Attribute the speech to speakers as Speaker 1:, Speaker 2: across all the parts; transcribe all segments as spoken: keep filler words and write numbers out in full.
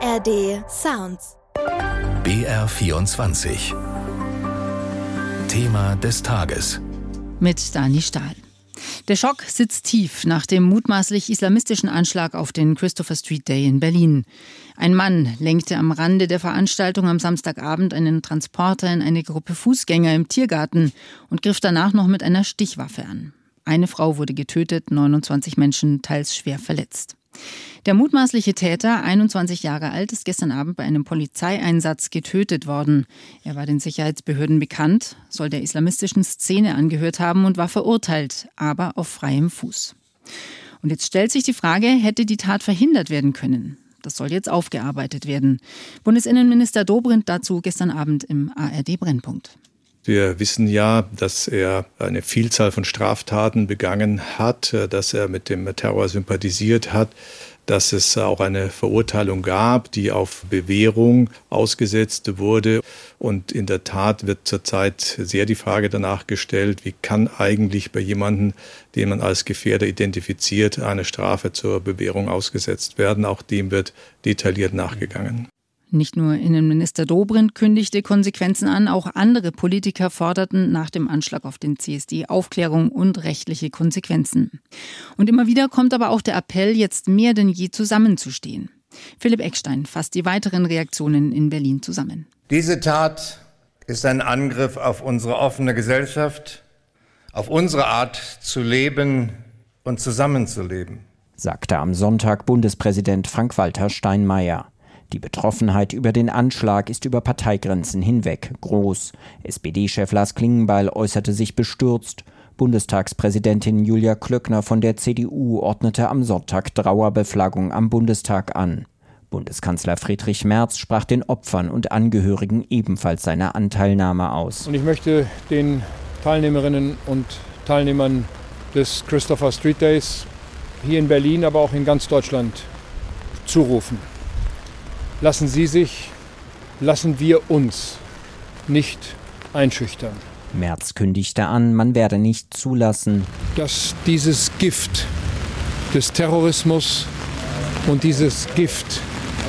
Speaker 1: A R D Sounds.
Speaker 2: B R vierundzwanzig. Thema des Tages.
Speaker 3: Mit Dani Stahl. Der Schock sitzt tief nach dem mutmaßlich islamistischen Anschlag auf den Christopher Street Day in Berlin. Ein Mann lenkte am Rande der Veranstaltung am Samstagabend einen Transporter in eine Gruppe Fußgänger im Tiergarten und griff danach noch mit einer Stichwaffe an. Eine Frau wurde getötet, neunundzwanzig Menschen teils schwer verletzt. Der mutmaßliche Täter, einundzwanzig Jahre alt, ist gestern Abend bei einem Polizeieinsatz getötet worden. Er war den Sicherheitsbehörden bekannt, soll der islamistischen Szene angehört haben und war verurteilt, aber auf freiem Fuß. Und jetzt stellt sich die Frage, hätte die Tat verhindert werden können? Das soll jetzt aufgearbeitet werden. Bundesinnenminister Dobrindt dazu gestern Abend im A R D Brennpunkt.
Speaker 4: Wir wissen ja, dass er eine Vielzahl von Straftaten begangen hat, dass er mit dem Terror sympathisiert hat, dass es auch eine Verurteilung gab, die auf Bewährung ausgesetzt wurde. Und in der Tat wird zurzeit sehr die Frage danach gestellt, wie kann eigentlich bei jemandem, den man als Gefährder identifiziert, eine Strafe zur Bewährung ausgesetzt werden. Auch dem wird detailliert nachgegangen.
Speaker 3: Nicht nur Innenminister Dobrindt kündigte Konsequenzen an, auch andere Politiker forderten nach dem Anschlag auf den C S D Aufklärung und rechtliche Konsequenzen. Und immer wieder kommt aber auch der Appell, jetzt mehr denn je zusammenzustehen. Philipp Eckstein fasst die weiteren Reaktionen in Berlin zusammen.
Speaker 5: Diese Tat ist ein Angriff auf unsere offene Gesellschaft, auf unsere Art zu leben und zusammenzuleben,
Speaker 6: sagte am Sonntag Bundespräsident Frank-Walter Steinmeier. Die Betroffenheit über den Anschlag ist über Parteigrenzen hinweg groß. S P D-Chef Lars Klingbeil äußerte sich bestürzt. Bundestagspräsidentin Julia Klöckner von der C D U ordnete am Sonntag Trauerbeflaggung am Bundestag an. Bundeskanzler Friedrich Merz sprach den Opfern und Angehörigen ebenfalls seine Anteilnahme aus.
Speaker 7: Und ich möchte den Teilnehmerinnen und Teilnehmern des Christopher Street Days hier in Berlin, aber auch in ganz Deutschland zurufen: Lassen Sie sich, lassen wir uns nicht einschüchtern.
Speaker 6: Merz kündigte an, man werde nicht zulassen,
Speaker 7: dass dieses Gift des Terrorismus und dieses Gift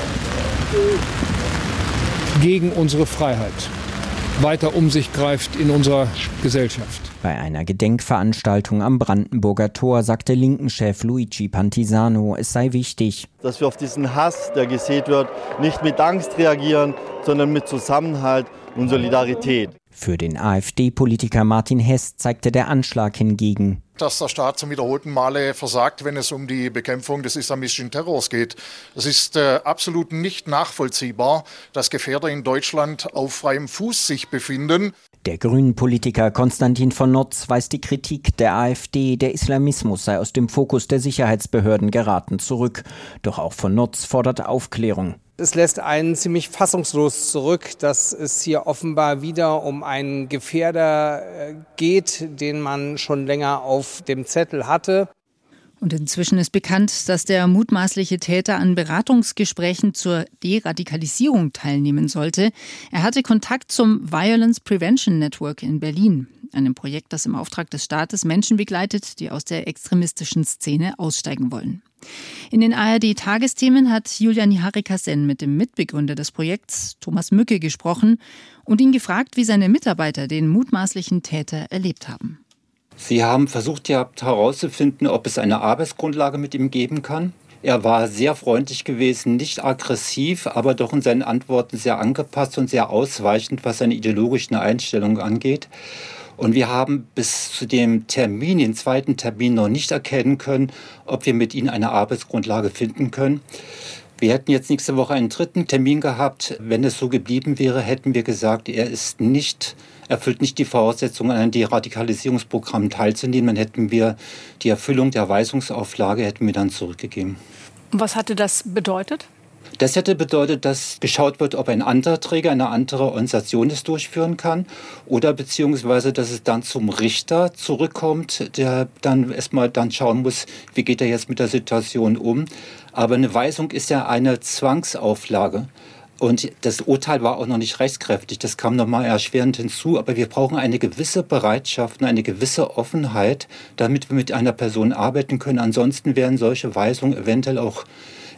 Speaker 7: gegen unsere Freiheit weiter um sich greift in unserer Gesellschaft.
Speaker 6: Bei einer Gedenkveranstaltung am Brandenburger Tor sagte Linken-Chef Luigi Pantisano, es sei wichtig,
Speaker 8: dass wir auf diesen Hass, der gesät wird, nicht mit Angst reagieren, sondern mit Zusammenhalt und Solidarität.
Speaker 6: Für den AfD-Politiker Martin Hess zeigte der Anschlag hingegen,
Speaker 9: dass der Staat zum wiederholten Male versagt, wenn es um die Bekämpfung des islamistischen Terrors geht. Es ist äh, absolut nicht nachvollziehbar, dass Gefährder in Deutschland auf freiem Fuß sich befinden.
Speaker 6: Der Grünen-Politiker Konstantin von Notz weist die Kritik der AfD, der Islamismus sei aus dem Fokus der Sicherheitsbehörden geraten, zurück. Doch auch von Notz fordert Aufklärung.
Speaker 10: Es lässt einen ziemlich fassungslos zurück, dass es hier offenbar wieder um einen Gefährder geht, den man schon länger auf dem Zettel hatte.
Speaker 3: Und inzwischen ist bekannt, dass der mutmaßliche Täter an Beratungsgesprächen zur Deradikalisierung teilnehmen sollte. Er hatte Kontakt zum Violence Prevention Network in Berlin, einem Projekt, das im Auftrag des Staates Menschen begleitet, die aus der extremistischen Szene aussteigen wollen. In den A R D-Tagesthemen hat Julia Niharika-Sen mit dem Mitbegründer des Projekts, Thomas Mücke, gesprochen und ihn gefragt, wie seine Mitarbeiter den mutmaßlichen Täter erlebt haben.
Speaker 11: Sie haben versucht ja herauszufinden, ob es eine Arbeitsgrundlage mit ihm geben kann. Er war sehr freundlich gewesen, nicht aggressiv, aber doch in seinen Antworten sehr angepasst und sehr ausweichend, was seine ideologischen Einstellungen angeht. Und wir haben bis zu dem Termin, den zweiten Termin, noch nicht erkennen können, ob wir mit ihm eine Arbeitsgrundlage finden können. Wir hätten jetzt nächste Woche einen dritten Termin gehabt. Wenn es so geblieben wäre, hätten wir gesagt, er ist nicht, erfüllt nicht die Voraussetzungen, an einem Deradikalisierungsprogramm teilzunehmen. Dann hätten wir die Erfüllung der Weisungsauflage hätten wir dann zurückgegeben.
Speaker 12: Und was hatte das bedeutet?
Speaker 11: Das hätte bedeutet, dass geschaut wird, ob ein anderer Träger, eine andere Organisation es durchführen kann oder beziehungsweise, dass es dann zum Richter zurückkommt, der dann erstmal dann schauen muss, wie geht er jetzt mit der Situation um. Aber eine Weisung ist ja eine Zwangsauflage. Und das Urteil war auch noch nicht rechtskräftig, das kam nochmal erschwerend hinzu. Aber wir brauchen eine gewisse Bereitschaft und eine gewisse Offenheit, damit wir mit einer Person arbeiten können. Ansonsten werden solche Weisungen eventuell auch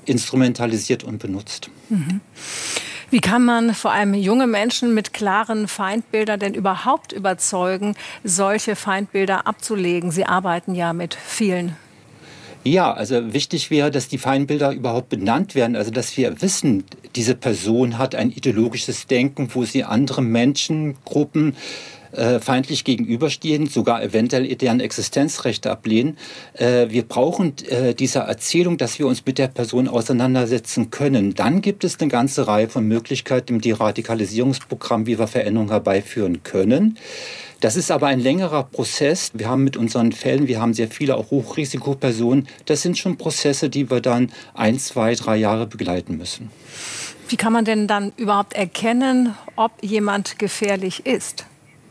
Speaker 11: instrumentalisiert und benutzt.
Speaker 12: Mhm. Wie kann man vor allem junge Menschen mit klaren Feindbildern denn überhaupt überzeugen, solche Feindbilder abzulegen? Sie arbeiten ja mit vielen.
Speaker 11: Ja, also wichtig wäre, dass die Feindbilder überhaupt benannt werden. Also dass wir wissen, diese Person hat ein ideologisches Denken, wo sie andere Menschengruppen äh, feindlich gegenüberstehen, sogar eventuell deren Existenzrechte ablehnen. Äh, wir brauchen äh, diese Erzählung, dass wir uns mit der Person auseinandersetzen können. Dann gibt es eine ganze Reihe von Möglichkeiten im Deradikalisierungsprogramm, wie wir Veränderungen herbeiführen können. Das ist aber ein längerer Prozess. Wir haben mit unseren Fällen, wir haben sehr viele auch Hochrisikopersonen. Das sind schon Prozesse, die wir dann ein, zwei, drei Jahre begleiten müssen.
Speaker 12: Wie kann man denn dann überhaupt erkennen, ob jemand gefährlich ist?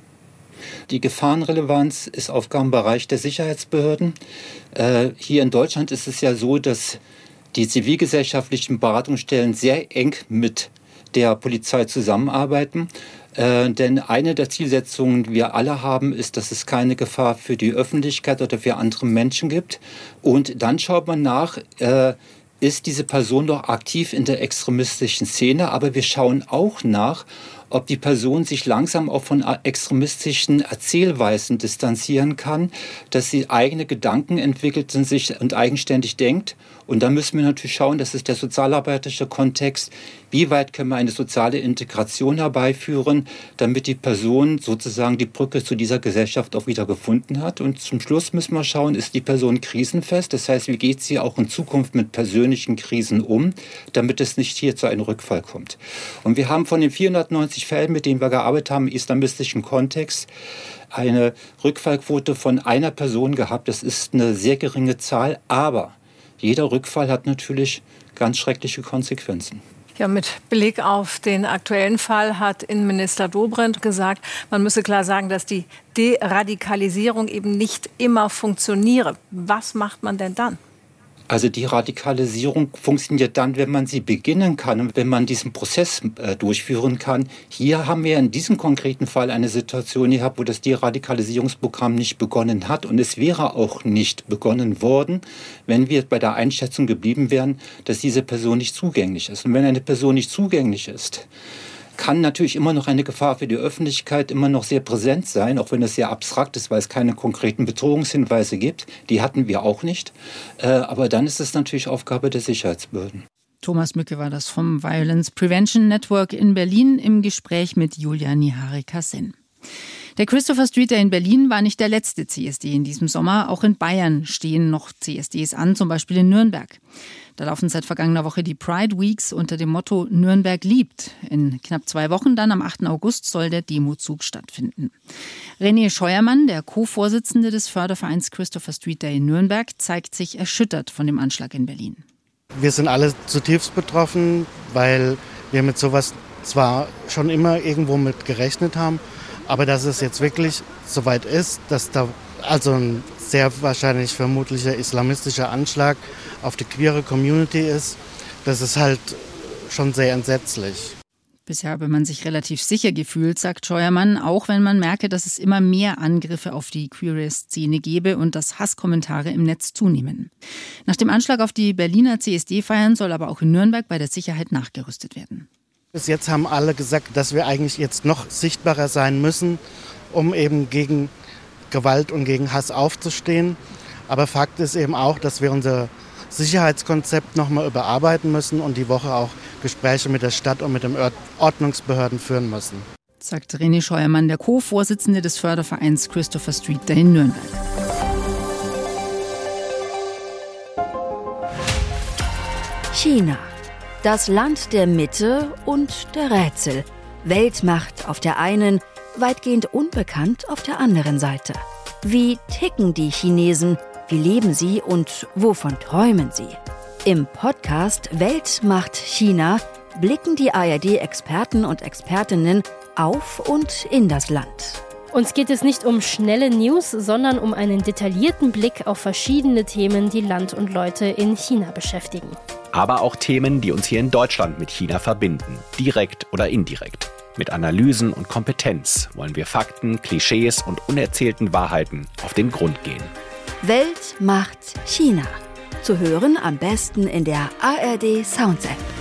Speaker 11: Die Gefahrenrelevanz ist Aufgabenbereich der Sicherheitsbehörden. Äh, hier in Deutschland ist es ja so, dass die zivilgesellschaftlichen Beratungsstellen sehr eng mit der Polizei zusammenarbeiten. Äh, denn eine der Zielsetzungen, die wir alle haben, ist, dass es keine Gefahr für die Öffentlichkeit oder für andere Menschen gibt. Und dann schaut man nach, äh, ist diese Person doch aktiv in der extremistischen Szene? Aber wir schauen auch nach, ob die Person sich langsam auch von extremistischen Erzählweisen distanzieren kann, dass sie eigene Gedanken entwickelt und sich und eigenständig denkt. Und da müssen wir natürlich schauen, das ist der sozialarbeiterische Kontext, wie weit können wir eine soziale Integration herbeiführen, damit die Person sozusagen die Brücke zu dieser Gesellschaft auch wieder gefunden hat. Und zum Schluss müssen wir schauen, ist die Person krisenfest? Das heißt, wie geht sie auch in Zukunft mit persönlichen Krisen um, damit es nicht hier zu einem Rückfall kommt. Und wir haben von den vierhundertneunzig Fällen, mit denen wir gearbeitet haben, im islamistischen Kontext, eine Rückfallquote von einer Person gehabt. Das ist eine sehr geringe Zahl, aber jeder Rückfall hat natürlich ganz schreckliche Konsequenzen.
Speaker 12: Ja, mit Blick auf den aktuellen Fall hat Innenminister Dobrindt gesagt, man müsse klar sagen, dass die Deradikalisierung eben nicht immer funktioniere. Was macht man denn dann?
Speaker 11: Also die Radikalisierung funktioniert dann, wenn man sie beginnen kann und wenn man diesen Prozess äh, durchführen kann. Hier haben wir in diesem konkreten Fall eine Situation gehabt, wo das Deradikalisierungsprogramm nicht begonnen hat. Und es wäre auch nicht begonnen worden, wenn wir bei der Einschätzung geblieben wären, dass diese Person nicht zugänglich ist. Und wenn eine Person nicht zugänglich ist, kann natürlich immer noch eine Gefahr für die Öffentlichkeit immer noch sehr präsent sein, auch wenn es sehr abstrakt ist, weil es keine konkreten Bedrohungshinweise gibt. Die hatten wir auch nicht. Äh, aber dann ist es natürlich Aufgabe der Sicherheitsbehörden.
Speaker 3: Thomas Mücke war das vom Violence Prevention Network in Berlin im Gespräch mit Julia Nihari-Kassen. Der Christopher Street Day in Berlin war nicht der letzte C S D in diesem Sommer. Auch in Bayern stehen noch C S Ds an, zum Beispiel in Nürnberg. Da laufen seit vergangener Woche die Pride Weeks unter dem Motto Nürnberg liebt. In knapp zwei Wochen, dann am achten August, soll der Demozug stattfinden. René Scheuermann, der Co-Vorsitzende des Fördervereins Christopher Street Day in Nürnberg, zeigt sich erschüttert von dem Anschlag in Berlin.
Speaker 1: Wir sind alle zutiefst betroffen, weil wir mit sowas zwar schon immer irgendwo mit gerechnet haben, aber dass es jetzt wirklich soweit ist, dass da also ein sehr wahrscheinlich vermutlicher islamistischer Anschlag auf die queere Community ist, das ist halt schon sehr entsetzlich.
Speaker 3: Bisher habe man sich relativ sicher gefühlt, sagt Scheuermann, auch wenn man merke, dass es immer mehr Angriffe auf die queere Szene gebe und dass Hasskommentare im Netz zunehmen. Nach dem Anschlag auf die Berliner C S D-Feiern soll aber auch in Nürnberg bei der Sicherheit nachgerüstet werden.
Speaker 1: Bis jetzt haben alle gesagt, dass wir eigentlich jetzt noch sichtbarer sein müssen, um eben gegen Gewalt und gegen Hass aufzustehen. Aber Fakt ist eben auch, dass wir unser Sicherheitskonzept nochmal überarbeiten müssen und die Woche auch Gespräche mit der Stadt und mit den Ordnungsbehörden führen müssen.
Speaker 3: Sagt René Scheuermann, der Co-Vorsitzende des Fördervereins Christopher Street Day in Nürnberg.
Speaker 13: China. Das Land der Mitte und der Rätsel. Weltmacht auf der einen, weitgehend unbekannt auf der anderen Seite. Wie ticken die Chinesen? Wie leben sie und wovon träumen sie? Im Podcast Weltmacht China blicken die A R D-Experten und Expertinnen auf und in das Land.
Speaker 14: Uns geht es nicht um schnelle News, sondern um einen detaillierten Blick auf verschiedene Themen, die Land und Leute in China beschäftigen.
Speaker 15: Aber auch Themen, die uns hier in Deutschland mit China verbinden, direkt oder indirekt. Mit Analysen und Kompetenz wollen wir Fakten, Klischees und unerzählten Wahrheiten auf den Grund gehen.
Speaker 13: Weltmacht China. Zu hören am besten in der A R D Sounds App.